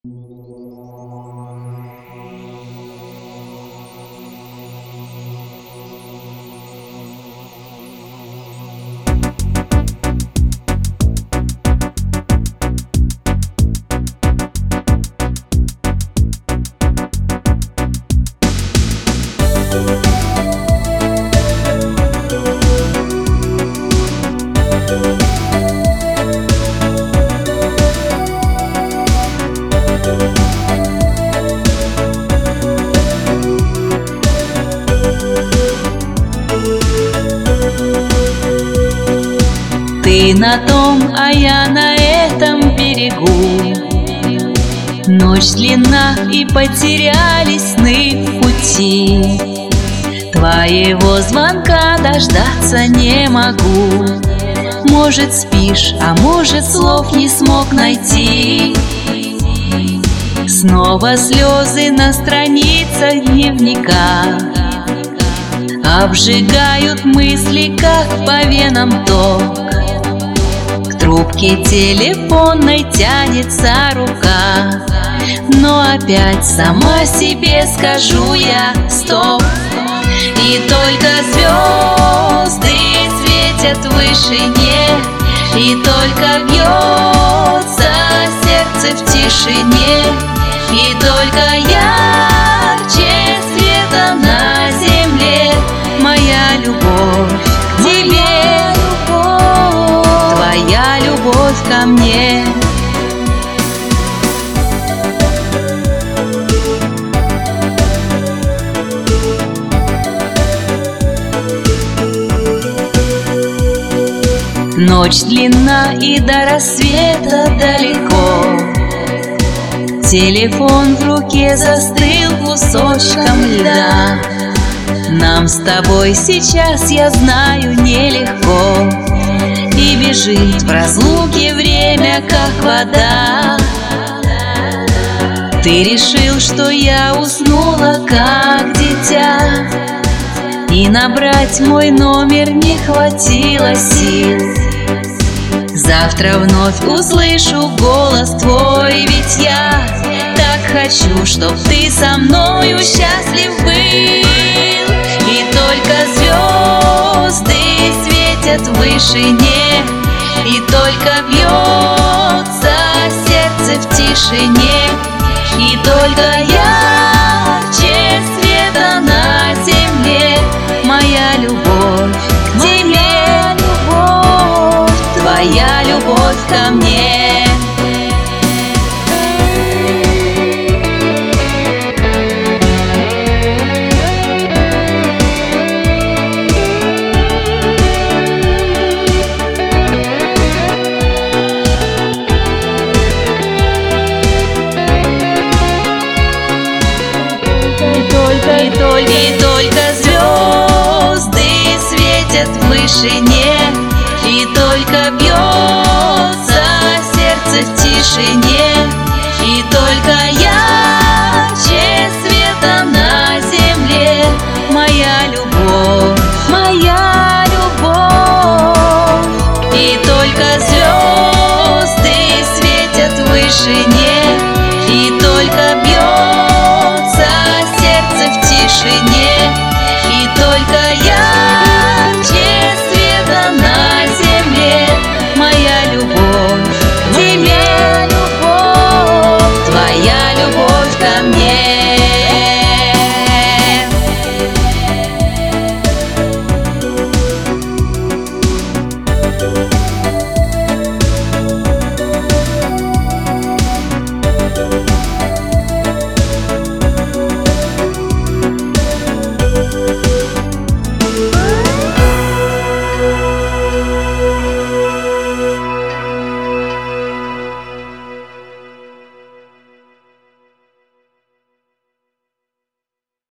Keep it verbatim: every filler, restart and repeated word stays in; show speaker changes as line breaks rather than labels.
Ты на том, а я на этом берегу. Ночь длинна, и потерялись сны в пути. Твоего звонка дождаться не могу. Может, спишь, а может, слов не смог найти. Снова слезы на страницах дневника обжигают мысли, как по венам ток. К трубке телефонной тянется рука, но опять сама себе скажу я стоп. И только звезды светят в вышине, и только бьется сердце в тишине, и только ярче света на земле моя любовь к тебе, твоя любовь ко мне. Ночь длинна, и до рассвета далеко. Телефон в руке застыл кусочком льда. Нам с тобой сейчас, я знаю, нелегко, и бежит в разлуке время, как вода. Ты решил, что я уснула, как дитя, и набрать мой номер не хватило сил. Завтра вновь услышу голос твой, ведь я так хочу, чтоб ты со мною счастлив был. И только звезды светят в вышине, и только бьется сердце в тишине, и только ярче света на земле моя любовь к тебе, любовь, твоя любовь ко мне. И только, и только звезды светят в вышине, и только бьется сердце в тишине, и только ярче света на земле моя любовь, моя любовь. И только звезды светят в вышине,